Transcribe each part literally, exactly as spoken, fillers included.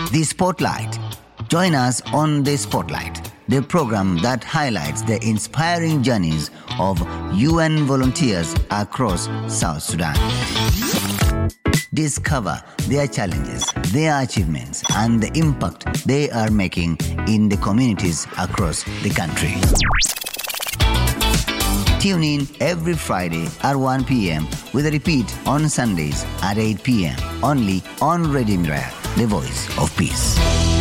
The Spotlight. Join us on The Spotlight, the program that highlights the inspiring journeys of U N volunteers across South Sudan. Discover their challenges, their achievements, and the impact they are making in the communities across the country. Tune in every Friday at one p.m. with a repeat on Sundays at eight p.m. only on Radio Miraya, the voice of peace.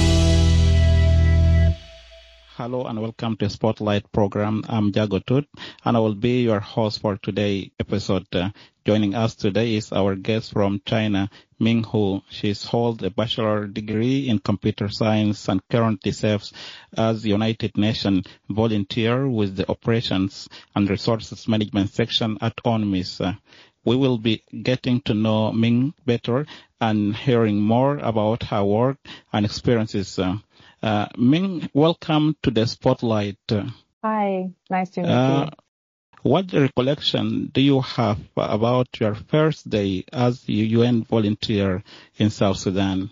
Hello and welcome to Spotlight program. I'm Jago Tut and I will be your host for today's episode. Uh, joining us today is our guest from China, Ming Hu. She's holds a bachelor degree in computer science and currently serves as United Nations volunteer with the Operations and Resources Management section at UNMISS. Uh, we will be getting to know Ming better and hearing more about her work and experiences. Uh, Uh, Ming, welcome to the Spotlight. Hi, nice to meet uh, you. What recollection do you have about your first day as a U N volunteer in South Sudan?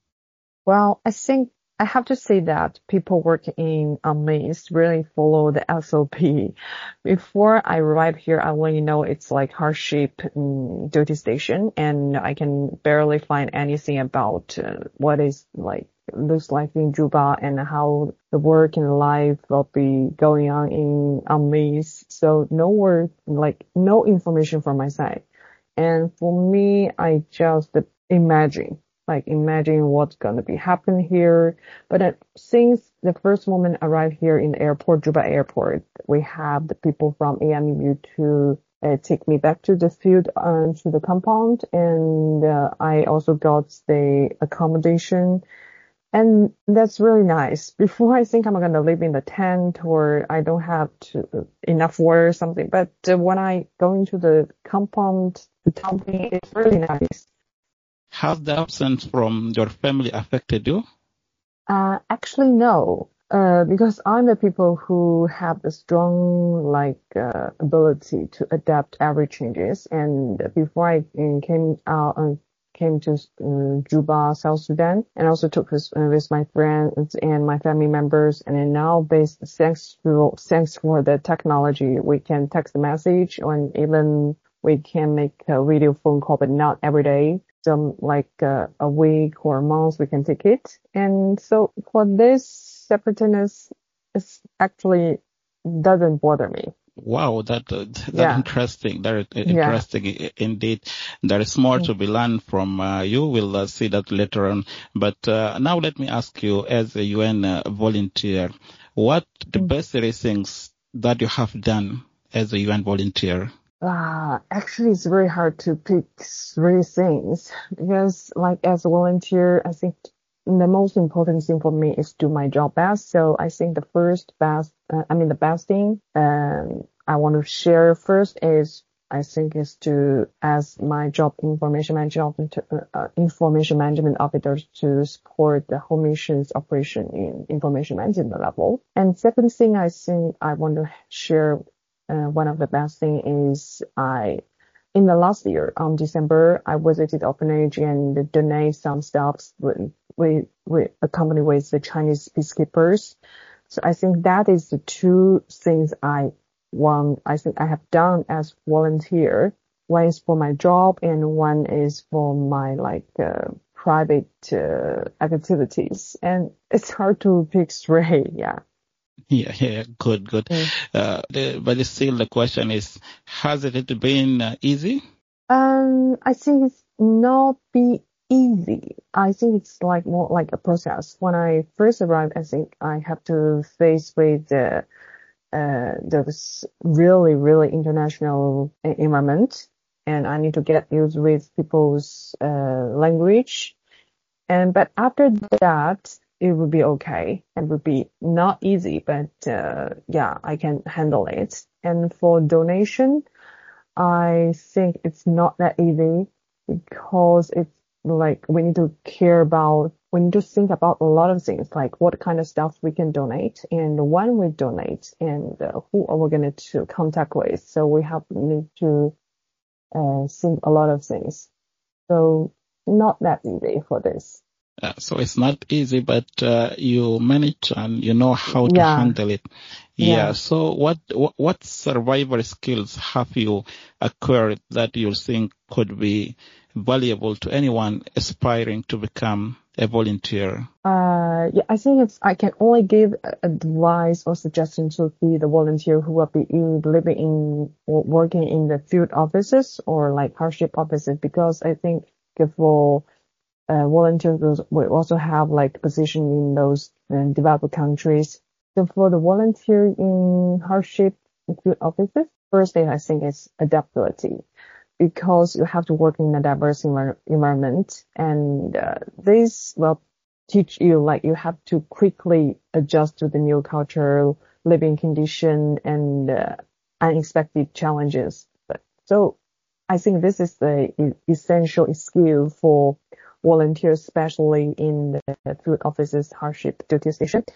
Well, I think I have to say that people working in UNMISS really follow the S O P. Before I arrived here, I want you know it's like hardship um, duty station, and I can barely find anything about uh, what is like looks like in Juba and how the work and life will be going on in UNMISS. So no word, like no information from my side. And for me, I just imagine, like imagine what's going to be happening here. But uh, since the first moment I arrived here in the airport, Juba airport, we have the people from A M U to uh, take me back to the field, uh, to the compound. And uh, I also got the accommodation. And that's really nice. Before I think I'm going to live in the tent or I don't have to, enough water or something. But uh, when I go into the compound, the company, it's really nice. Has the absence from your family affected you? Uh, actually, no. Uh, because I'm the people who have the strong, like, uh, ability to adapt every changes. And before I uh, came out, uh, came to uh, Juba, South Sudan, and also took this uh, with my friends and my family members. And then now, based thanks to thanks for the technology, we can text a message, and even we can make a video phone call, but not every day. So like uh, a week or a month, we can take it. And so for this separateness, it actually doesn't bother me. Wow, that uh, that's Yeah. interesting. That Yeah. interesting I- indeed. There is more to be learned from uh, you. We'll uh, see that later on. But uh, now let me ask you, as a U N uh, volunteer, what the Mm. best three things that you have done as a U N volunteer? Ah, actually, it's very hard to pick three things because, like, as a volunteer, I think the most important thing for me is do my job best. So I think the first best, uh, I mean, the best thing um, I want to share first is, I think, is to, as my job, information management, uh, information management officer, to support the whole mission's operation in information management level. And second thing, I think I want to share. Uh, one of the best thing is I, in the last year, on December, I visited the orphanage and donate some stuff with, with, with accompanied with the Chinese peacekeepers. So I think that is the two things I want, I think I have done as volunteer. One is for my job and one is for my like, uh, private, uh, activities. And it's hard to pick three. Yeah. Yeah, yeah, good, good. Mm. Uh, the, but still the question is, has it been uh, easy? Um, I think it's not be easy. I think it's like more like a process. When I first arrived, I think I have to face with the, uh, the really, really international environment, and I need to get used with people's, uh, language. And, but after that, it would be okay. It would be not easy, but, uh, yeah, I can handle it. And for donation, I think it's not that easy because it's like we need to care about, we need to think about a lot of things, like what kind of stuff we can donate and when we donate and uh, who are we going to contact with. So we have need to uh, think a lot of things. So not that easy for this. Uh, so it's not easy, but uh, you manage and you know how to Yeah. handle it. Yeah. Yeah. So what, what what survival skills have you acquired that you think could be valuable to anyone aspiring to become a volunteer? Uh, yeah, I think it's, I can only give advice or suggestion to be the volunteer who will be in, living in or working in the field offices or like hardship offices, because I think for uh, volunteers we also have like position in those uh, developed countries. So for the volunteer in hardship field offices, first thing I think is adaptability, because you have to work in a diverse envir- environment, and uh, this will teach you like you have to quickly adjust to the new culture, living condition, and uh, unexpected challenges. But so I think this is the e- essential skill for volunteers, especially in the field offices hardship duty station.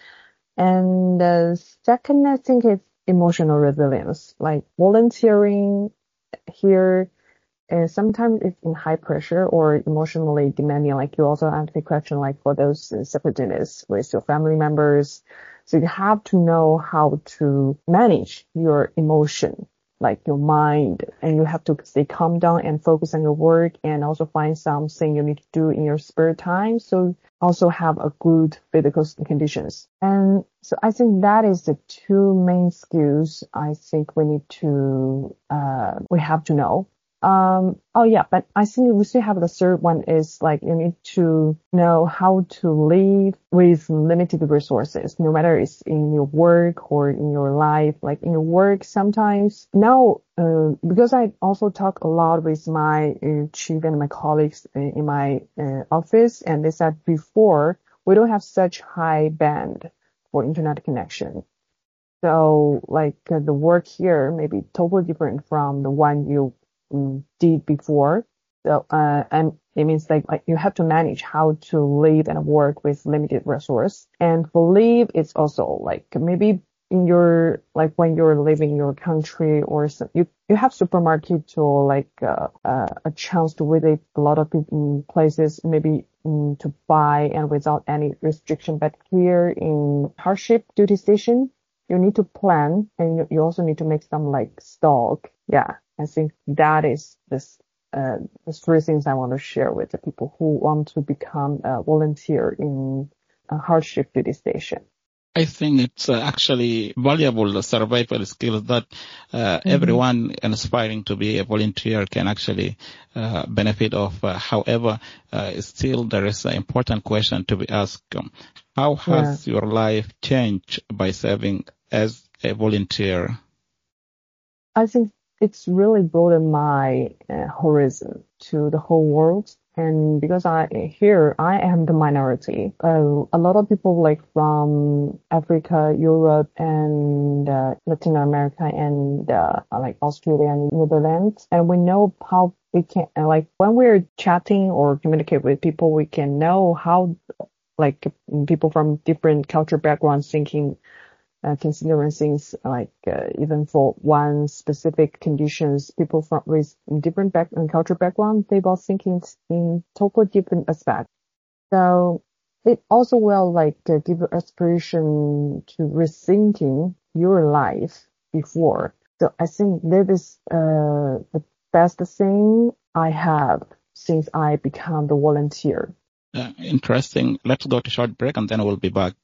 And uh, second, I think it's emotional resilience. Like volunteering here, and sometimes it's in high pressure or emotionally demanding. Like you also have the question like for those uh, separatists with your family members. So you have to know how to manage your emotion, like your mind, and you have to stay calm down and focus on your work, and also find something you need to do in your spare time. So also have a good physical conditions. And so I think that is the two main skills I think we need to, uh, we have to know. Um, oh yeah, but I think we still have the third one is like you need to know how to live with limited resources, no matter it's in your work or in your life. Like in your work, sometimes now, uh, because I also talk a lot with my uh, chief and my colleagues in, in my uh, office, and they said before we don't have such high band for internet connection. So like uh, the work here may be totally different from the one you did before. So, uh, and it means like, like you have to manage how to live and work with limited resource. And for live, it's also like maybe in your, like when you're living in your country or some, you, you have supermarket or like, uh, uh, a chance to visit a lot of people, places, maybe um, to buy and without any restriction. But here in hardship duty station, you need to plan, and you also need to make some like stock. Yeah. I think that is this, uh, the three things I want to share with the people who want to become a volunteer in a hardship duty station. I think it's uh, actually valuable, the survival skills that uh, mm-hmm. everyone aspiring to be a volunteer can actually uh, benefit of. Uh, however, uh, still there is an important question to be asked. Um, how has yeah. your life changed by serving as a volunteer? I think it's really broadened my uh, horizon to the whole world. And because I here I am the minority, uh, a lot of people like from Africa, Europe, and uh, Latin America, and uh, like Australia and Netherlands, and we know how we can like when we're chatting or communicate with people, we can know how like people from different culture backgrounds thinking. Uh, considering things like uh, even for one specific conditions, people from with different back and culture background, they both thinking in totally different aspects. So it also will like uh, give inspiration to rethinking your life before. So I think that is uh, the best thing I have since I become the volunteer. Uh, interesting. Let's go to short break and then we'll be back.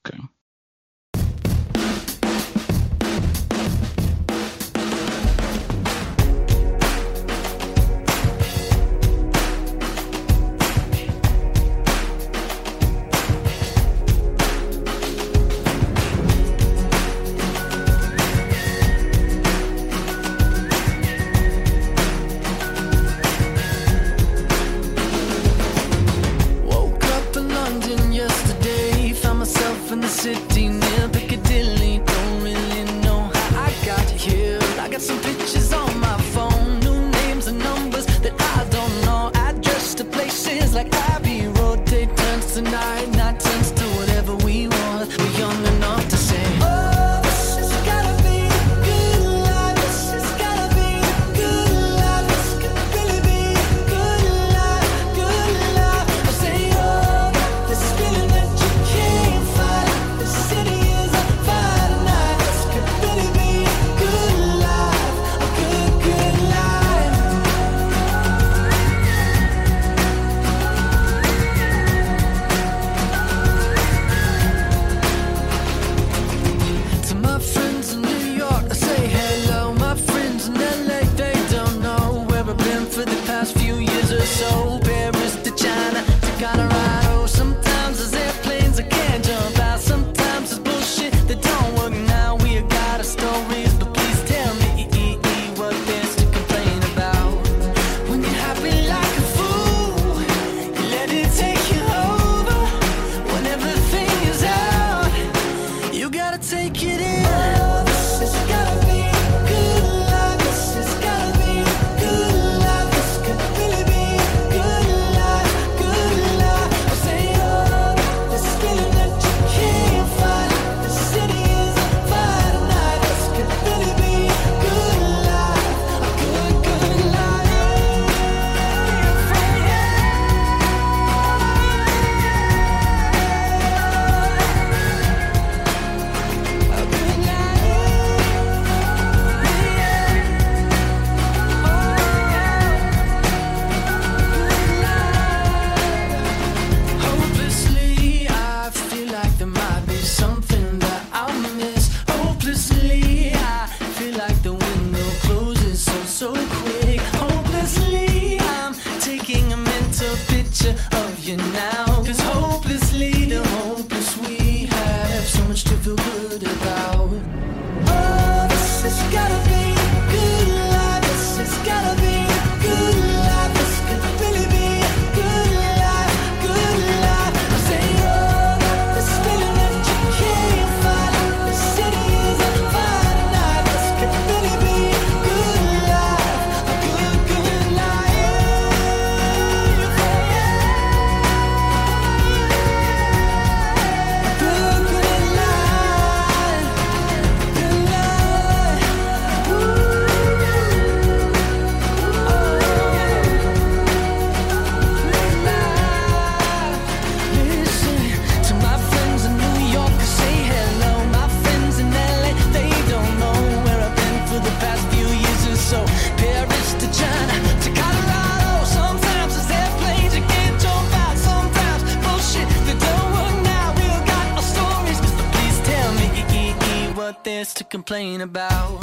This is to complain about.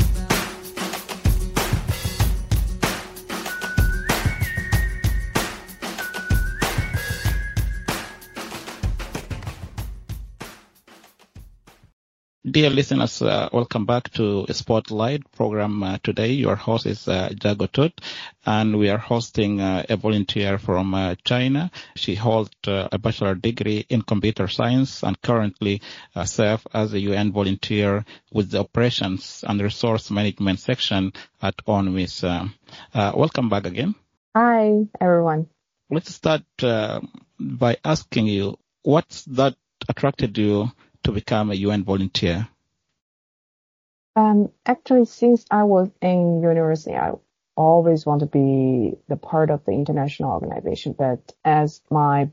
Dear listeners, uh, welcome back to Spotlight program. Uh, today, your host is uh, Jago Tut, and we are hosting uh, a volunteer from uh, China. She holds uh, a bachelor degree in computer science and currently uh, serves as a U N volunteer with the operations and resource management section at UNMISS. Uh, uh, welcome back again. Hi, everyone. Let's start uh, by asking you, what's that attracted you to become a U N volunteer? Um, actually, since I was in university, I always want to be the part of the international organization. But as my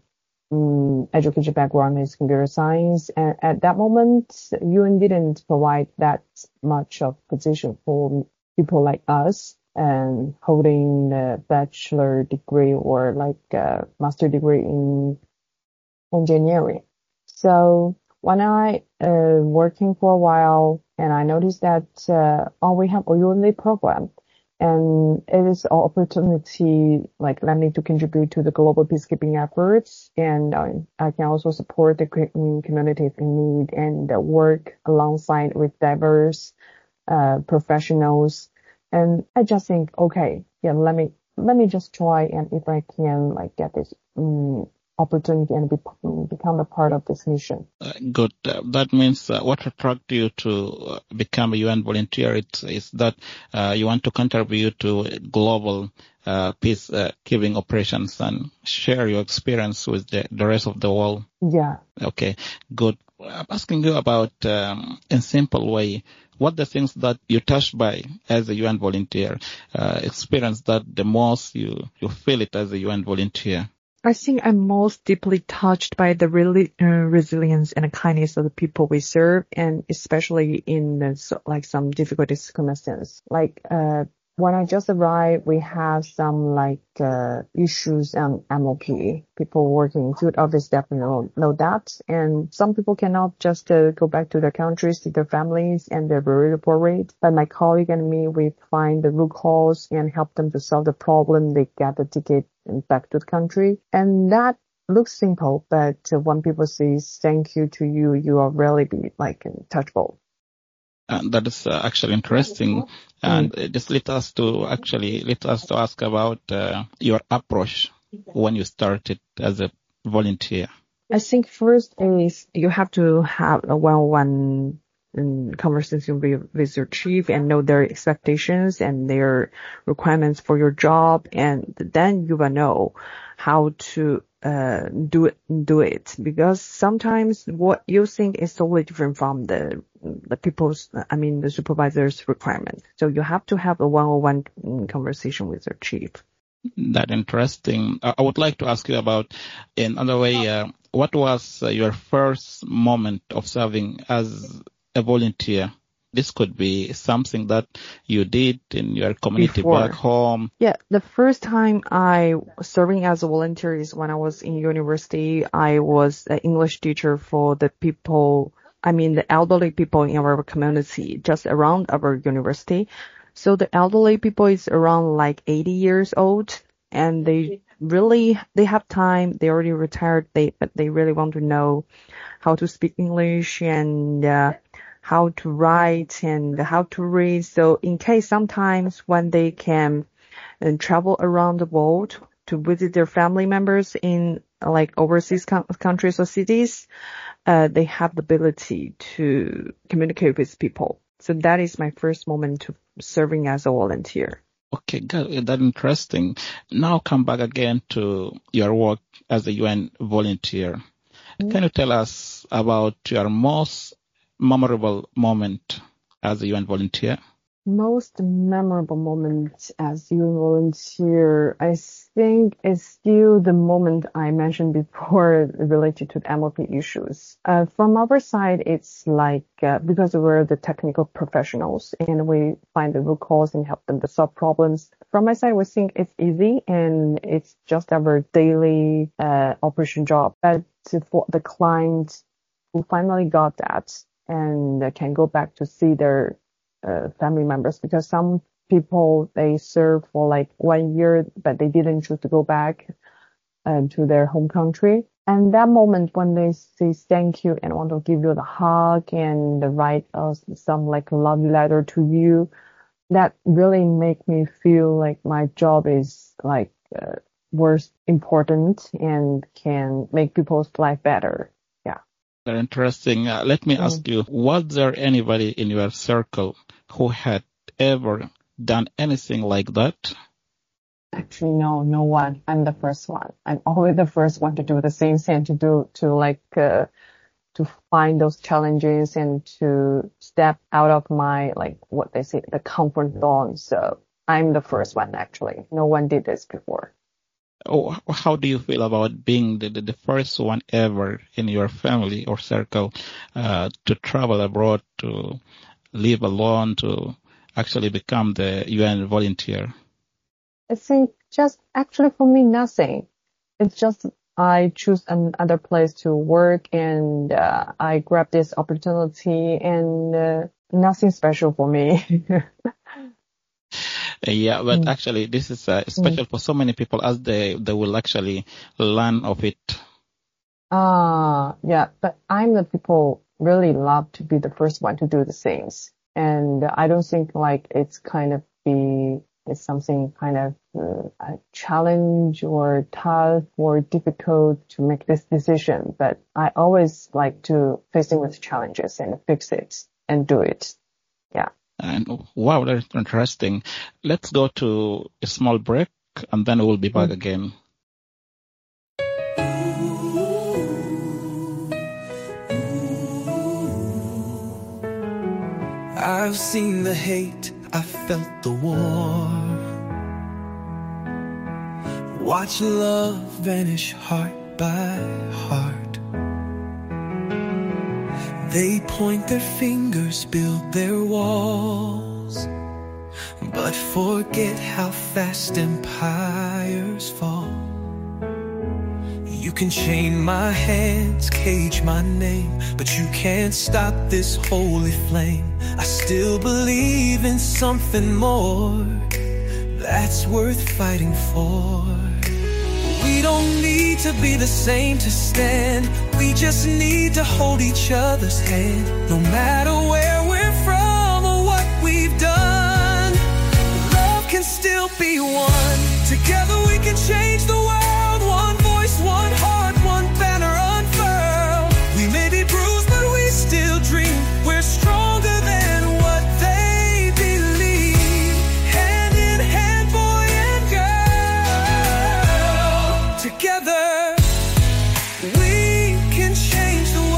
um, education background is computer science, and at that moment, U N didn't provide that much of position for people like us and holding a bachelor degree or like a master degree in engineering. So when I uh, working for a while, and I noticed that uh, oh, we have a U N program, and it is an opportunity like let me to contribute to the global peacekeeping efforts, and uh, I can also support the communities in need and uh, work alongside with diverse uh, professionals. And I just think, okay, yeah, let me let me just try, and if I can like get this. Um, opportunity and be, become a part of this mission. Uh, good. Uh, that means uh, what attracted you to uh, become a U N volunteer it's, is that uh, you want to contribute to global uh, peace-keeping uh, operations and share your experience with the, the rest of the world. Yeah. Okay, good. I'm asking you about, um, in simple way, what the things that you touched by as a U N volunteer, uh, experience that the most you, you feel it as a U N volunteer. I think I'm most deeply touched by the really, uh, resilience and kindness of the people we serve, and especially in uh, so, like some difficult circumstances. Like uh, when I just arrived, we have some like uh, issues on M O P. People working in field office definitely know, know that, and some people cannot just uh, go back to their countries, to their families, and they're very worried. But my colleague and me, we find the root cause and help them to solve the problem. They get the ticket back to the country, and that looks simple, but uh, when people say thank you to you, you are really be like touchable. And that is uh, actually interesting. And mm. just let us to actually let us to ask about uh, your approach when you started as a volunteer. I think first is you have to have a one-on-one um, conversation with, with your chief and know their expectations and their requirements for your job, and then you will know how to uh do it do it because sometimes what you think is totally different from the the people's I mean the supervisor's requirement. So you have to have a one-on-one conversation with your chief. That interesting. I would like to ask you about, in another way, uh, what was uh, your first moment of serving as a volunteer? This could be something that you did in your community Before. back home. Yeah, the first time I serving as a volunteer is when I was in university. I was an English teacher for the people, I mean the elderly people in our community, just around our university. So the elderly people is around like eighty years old, and they really, they have time. They already retired, they, but they really want to know how to speak English and, uh, how to write and how to read. So in case sometimes when they can uh, travel around the world to visit their family members in like overseas co- countries or cities, uh, they have the ability to communicate with people. So that is my first moment to serving as a volunteer. Okay, good. That's interesting. Now come back again to your work as a U N volunteer. Mm-hmm. Can you tell us about your most memorable moment as a U N volunteer? Most memorable moment as U N volunteer, I think is still the moment I mentioned before related to the M O P issues. Uh, from our side, it's like, uh, because we're the technical professionals and we find the root cause and help them to solve problems. From my side, we think it's easy and it's just our daily, uh, operation job. But for the client who finally got that, and can go back to see their uh, family members, because some people, they serve for like one year, but they didn't choose to go back uh, to their home country. And that moment when they say thank you and want to give you the hug and write uh, some like love letter to you, that really make me feel like my job is like uh, worth important and can make people's life better. Yeah. Very interesting. Uh, let me Mm. ask you, was there anybody in your circle who had ever done anything like that? Actually, no, no one. I'm the first one. I'm always the first one to do the things and to do, to like, uh, to find those challenges and to step out of my, like, what they say, the comfort zone. So I'm the first one, actually. No one did this before. Oh, how do you feel about being the, the, the first one ever in your family or circle uh, to travel abroad, to live alone, to actually become the U N volunteer? I think just actually for me, nothing. It's just I choose another place to work and uh, I grab this opportunity and uh, nothing special for me. Yeah, but Mm. actually this is uh, special for so many people as they, they will actually learn of it. Ah, yeah, but I'm the people really love to be the first one to do the things. And I don't think like it's kind of be, it's something kind of uh, a challenge or tough or difficult to make this decision. But I always like to facing with challenges and fix it and do it. Yeah. And wow, that's interesting. Let's go to a small break and then we'll be back Mm. again. I've seen the hate, I've felt the war. Watch love vanish heart by heart. They point their fingers, build their walls, but forget how fast empires fall. You can chain my hands, cage my name, but you can't stop this holy flame. I still believe in something more that's worth fighting for. We don't need to be the same to stand. We just need to hold each other's hand. No matter where we're from or what we've done, love can still be one. Together we can change the world. One voice, one heart, one banner unfurled. We may be bruised, but we still dream. We're stronger than what they believe. Hand in hand, boy and girl. Together we can change the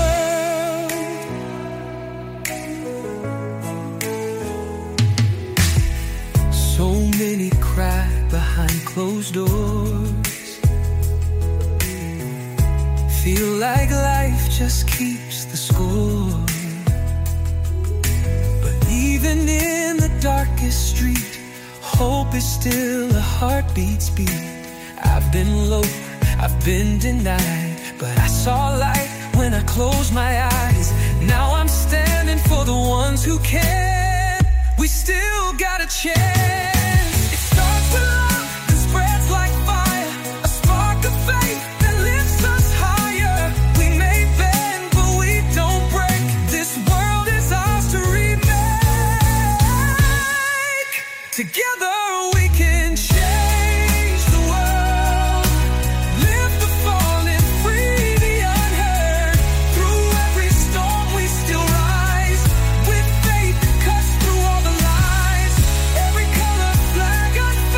world. So many cry behind closed doors. Feel like life just keeps the score. But even in the darkest street, hope is still a heartbeat's beat. I've been low, I've been denied, but I saw light when I closed my eyes. Now I'm standing for the ones who can. We still got a chance. It starts with love and spreads like fire, a spark of faith that lifts us higher. We may bend, but we don't break. This world is ours to remake. Together we can change the world. Lift the fallen, free the unheard. Through every storm we still rise. With faith that cuts through all the lies. Every color flag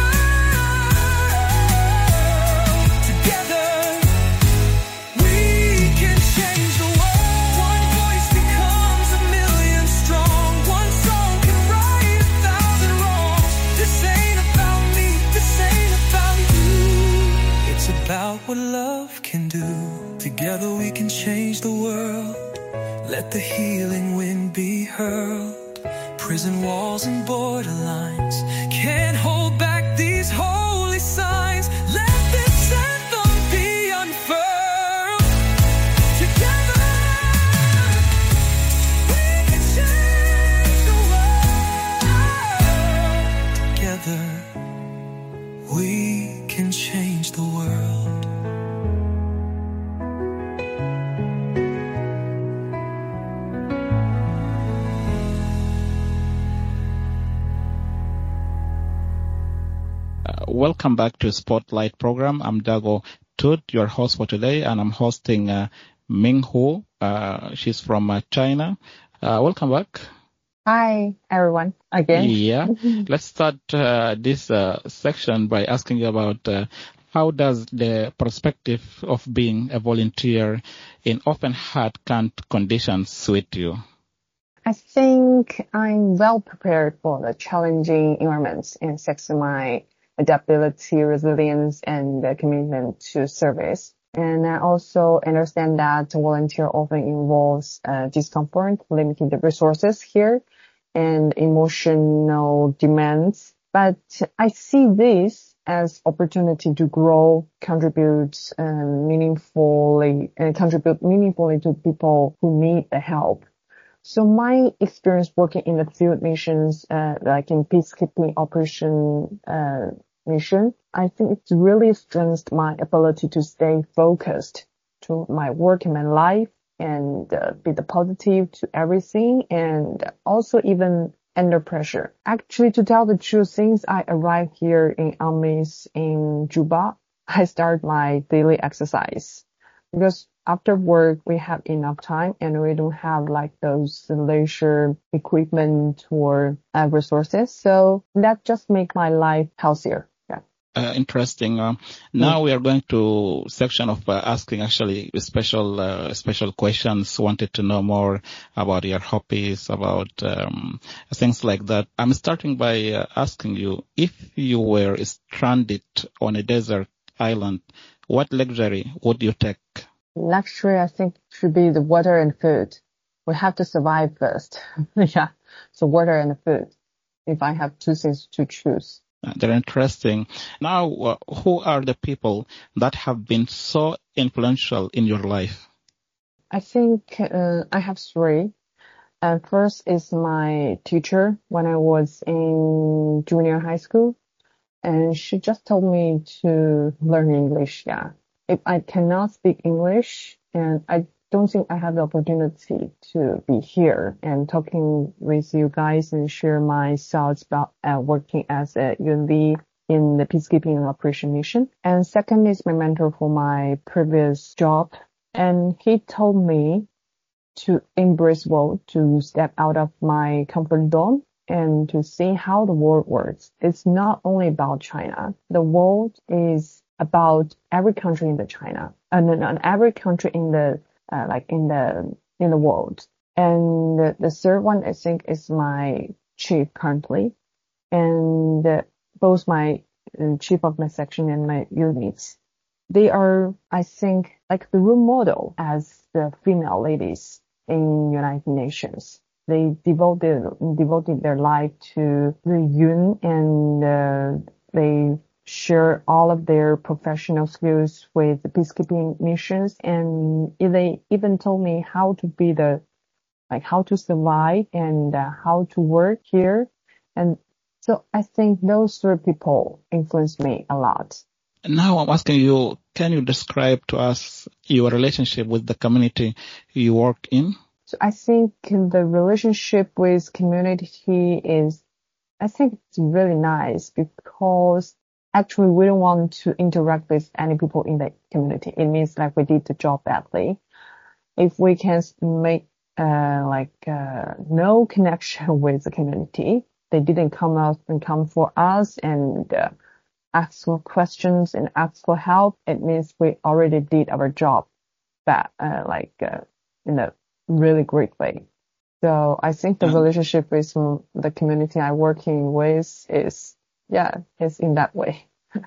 unfurled. Together we can change the world. One voice becomes a million strong. One song can right a thousand wrongs. This ain't about me, this ain't about you. It's about what love can do. Together we can change the world. Let the healing wind be hurled. Prison walls and borderlines can't hold back these holy signs. Let this anthem be unfurled. Together we welcome back to Spotlight program. I'm Jago Tut, your host for today, and I'm hosting uh, Ming Hu. Uh, she's from uh, China. Uh, welcome back. Hi, everyone, again. Yeah. Let's start uh, this uh, section by asking you about uh, how does the perspective of being a volunteer in open heart camp conditions suit you? I think I'm well prepared for the challenging environments and thanks to my adaptability, resilience, and the commitment to service. And I also understand that volunteer often involves uh, discomfort, limited resources here, and emotional demands. But I see this as opportunity to grow, contribute uh, meaningfully, and contribute meaningfully to people who need the help. So my experience working in the field missions, uh, like in peacekeeping operation, uh, mission, I think it's really strengthened my ability to stay focused to my work and my life and uh, be the positive to everything and also even under pressure. Actually, to tell the truth, since I arrived here in UNMISS in Juba, I start my daily exercise because after work, we have enough time and we don't have like those leisure equipment or uh, resources. So that just make my life healthier. Yeah. Uh, interesting. Uh, now mm. we are going to section of uh, asking actually special, uh, special questions. Wanted to know more about your hobbies, about um, things like that. I'm starting by uh, asking you, if you were stranded on a desert island, what luxury would you take? Luxury, I think, should be the water and food. We have to survive first. Yeah. So water and food, if I have two things to choose. They're interesting. Now, uh, who are the people that have been so influential in your life? I think uh, I have three. Uh, first is my teacher when I was in junior high school. And she just told me to learn English. Yeah. If I cannot speak English, and I don't think I have the opportunity to be here and talking with you guys and share my thoughts about uh, working as a U N V in the peacekeeping and operation mission. And second is my mentor for my previous job. And he told me to embrace the world, to step out of my comfort zone and to see how the world works. It's not only about China. The world is about every country in the China and uh, every country in the uh, like in the in the world. And the, the third one I think is my chief currently, and uh, both my uh, chief of my section and my units, they are I think like the role model as the female ladies in United Nations. They devoted devoted their life to the U N and uh, they share all of their professional skills with the peacekeeping missions, and they even told me how to be the, like how to survive and uh, how to work here. And so I think those three people influenced me a lot. Now I'm asking you, can you describe to us your relationship with the community you work in? So I think the relationship with community is, I think it's really nice because actually, we don't want to interact with any people in the community. It means like we did the job badly. If we can make uh, like uh, no connection with the community, they didn't come out and come for us and uh, ask for questions and ask for help. It means we already did our job, but uh, like uh, in a really great way. So I think the relationship with the community I'm working with is. Yeah, it's in that way.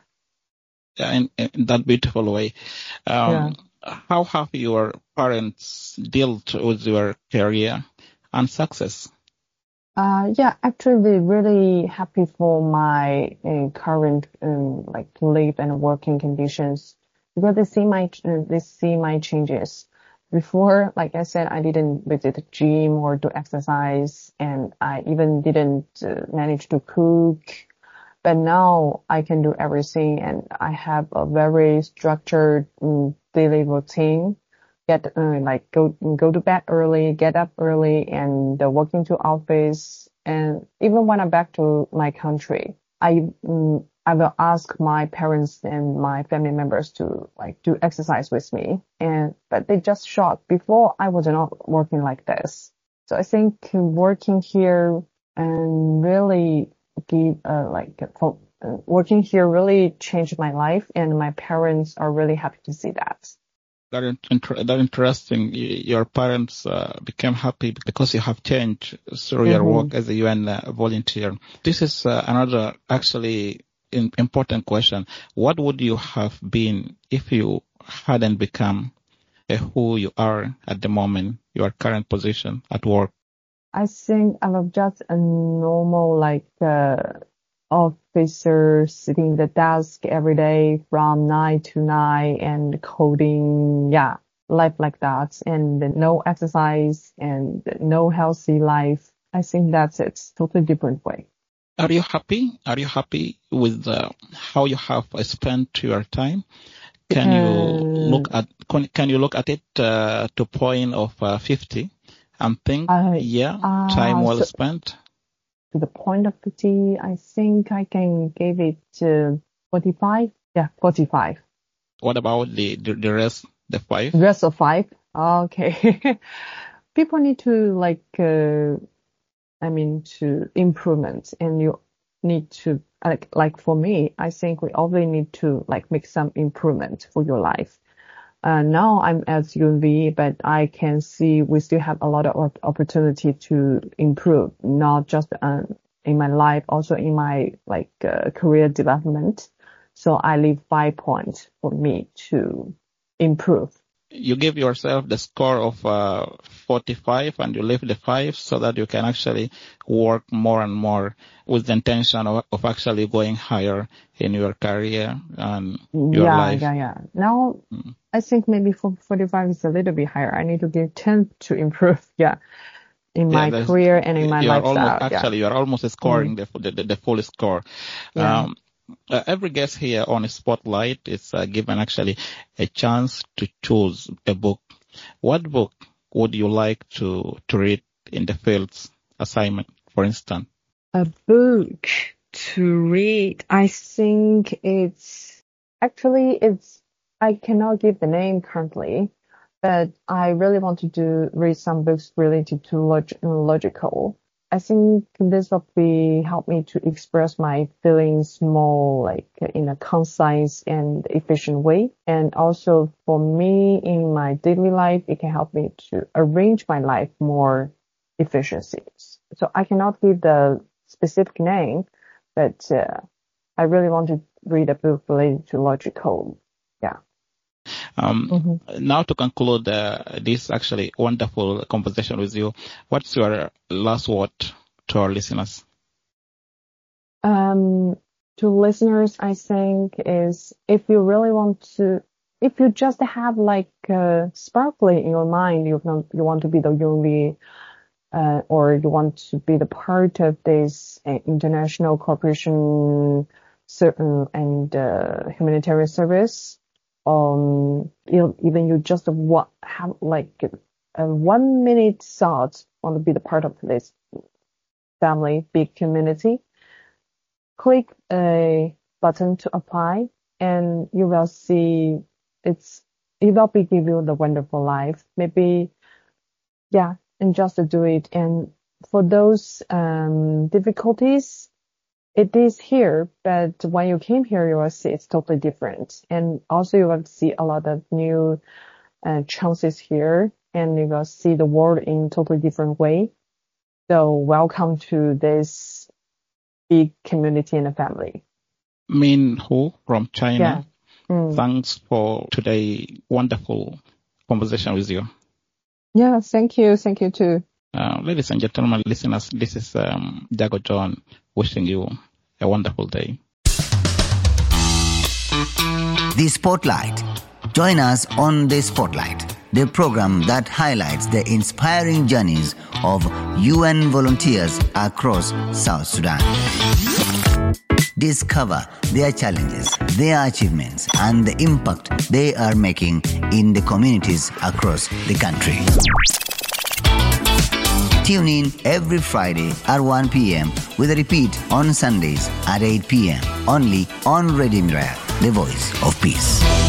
Yeah, in, in that beautiful way. Um, yeah. How have your parents dealt with your career and success? Uh, yeah, actually, they're really happy for my uh, current um, like live and working conditions because they see my uh, they see my changes. Before, like I said, I didn't visit the gym or do exercise, and I even didn't uh, manage to cook. But now I can do everything, and I have a very structured um, daily routine. Get uh, like go go to bed early, get up early, and uh, walk into office. And even when I'm back to my country, I mm, I will ask my parents and my family members to like do exercise with me, and but they just shocked. Before I was not working like this, so I think working here and really give uh, like uh, working here really changed my life, and my parents are really happy to see that. That inter- that interesting. Your parents uh, became happy because you have changed through mm-hmm. your work as a U N uh, volunteer. This is uh, another actually in, important question. What would you have been if you hadn't become uh, who you are at the moment, your current position at work? I think I was just a normal like uh, officer sitting at the desk every day from nine to nine and coding, yeah, life like that, and no exercise and no healthy life. I think that's it. Totally different way. Are you happy? Are you happy with uh, how you have spent your time? Can you uh, look at can you look at it uh, to point of uh, fifty and think, uh, yeah, uh, time well so- spent? To the point of fifty, I think I can give it uh, forty-five. Yeah, forty-five. What about the, the, the rest, the five? The rest of five? Okay. People need to like, uh, I mean, to improvement, and you need to, like, like for me, I think we always need to like make some improvement for your life. Uh, now I'm at U N V, but I can see we still have a lot of opportunity to improve, not just uh, in my life, also in my like uh, career development. So I leave five points for me to improve. You give yourself the score of uh, forty-five and you leave the five so that you can actually work more and more with the intention of, of actually going higher in your career and your yeah, life. Yeah, yeah, Now, mm. I think maybe for forty-five is a little bit higher. I need to give ten to improve, yeah, in my yeah, career and in my you lifestyle. Are almost, actually, yeah. you are almost scoring mm. the, the, the full score. Yeah. Um, Uh, every guest here on Spotlight is uh, given actually a chance to choose a book. What book would you like to, to read in the fields assignment, for instance? A book to read. I think it's actually it's, I cannot give the name currently, but I really want to do, read some books related to log- logical. I think this will be help me to express my feelings more like in a concise and efficient way. And also for me in my daily life, it can help me to arrange my life more efficiencies. So I cannot give the specific name, but uh, I really want to read a book related to logical. Yeah. Um, mm-hmm. Now to conclude uh, this actually wonderful conversation with you, what's your last word to our listeners? Um, to listeners, I think is if you really want to, if you just have like uh, sparkly in your mind, you want, you want to be the U N V, uh, or you want to be the part of this uh, international cooperation certain and uh, humanitarian service. Um, you, even you just want, have like a one minute thought want to be the part of this family, big community, click a button to apply and you will see it's, it will be give you the wonderful life. Maybe, yeah, and just to do it. And for those, um, difficulties, it is here, but when you came here, you will see it's totally different. And also you will see a lot of new uh, chances here, and you will see the world in totally different way. So welcome to this big community and family. Min Hu from China. Yeah. Mm. Thanks for today's wonderful conversation with you. Yeah, thank you. Thank you too. Uh, ladies and gentlemen, listeners, this is um, Jago John wishing you a wonderful day. The Spotlight. Join us on The Spotlight, the program that highlights the inspiring journeys of U N volunteers across South Sudan. Discover their challenges, their achievements, and the impact they are making in the communities across the country. Tune in every Friday at one p.m. with a repeat on Sundays at eight p.m. only on Radio Miraya, the voice of peace.